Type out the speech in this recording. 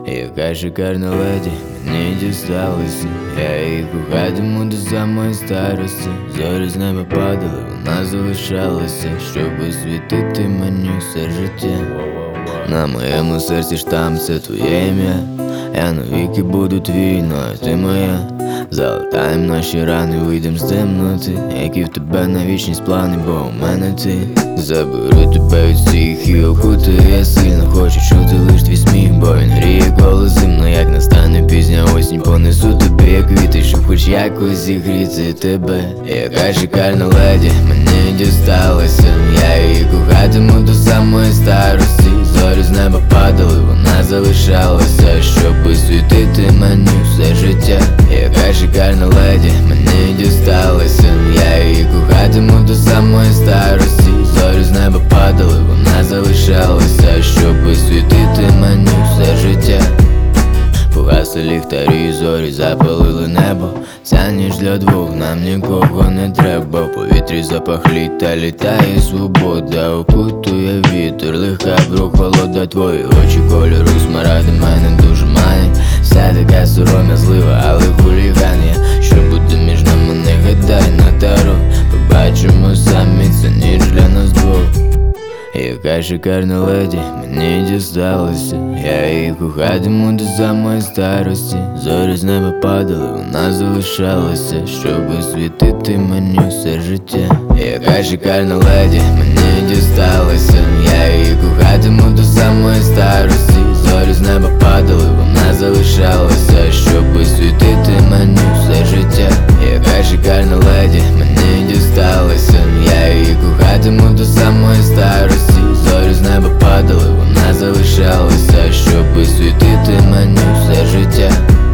Яка шикарна леді мені дісталася, я її кохатиму до самої старості. Зорі з неба падали, вона залишалася, щоб освітити мені все життя. На моєму серці штамп, це твоє ім'я. Я навіки буду твій, ну а ти моя. Залатаєм наші рани, вийдем з темноти, які в тебе на вічність плани, бо у мене ти. Заберу тебе від всіх і окутаю. Я сильно хочу чути лиш твій сміх, бо він гріє коло зимно, як настане пізня осінь. Понесу тобі як квіти, щоб хоч якось зігріти тебе. Яка шикарна леді мені дісталася, я її кохатиму до самої старості. Зорі з неба падали, вона залишалася, щоб освітити мені все життя. Яка шикарна леді мені дісталася, я її кохатиму до самої старості. Зорі з неба падали, вона залишалася, щоб освітити мені все життя. Погасли ліхтарі, зорі запалили небо. Ця ніч для двох, нам нікого не треба. В повітрі запах літа, літає свобода. Окутує вітер, легка прохолода. Твої очі кольору смарагди мене дуже манять. Вся така сором'язлива, але хуліган я. Що буде між нами, не гадай на таро. Побачимо самі, це ніч для нас двох. Яка шикарна леді мені дісталася, я її кохатиму до самої старості. Зорі з неба падали, вона залишалася, щоб освітити мені все життя. Яка шикарна леді мені дісталася, я її кохатиму до самої старості. Зорі з неба падали, вона залишалася, щоб освітити мені все життя. Яка шикарна леді мені дісталася, я її кохатиму до самої старості. Зорі з неба падали, вона залишалася, щоб освітити мені все життя.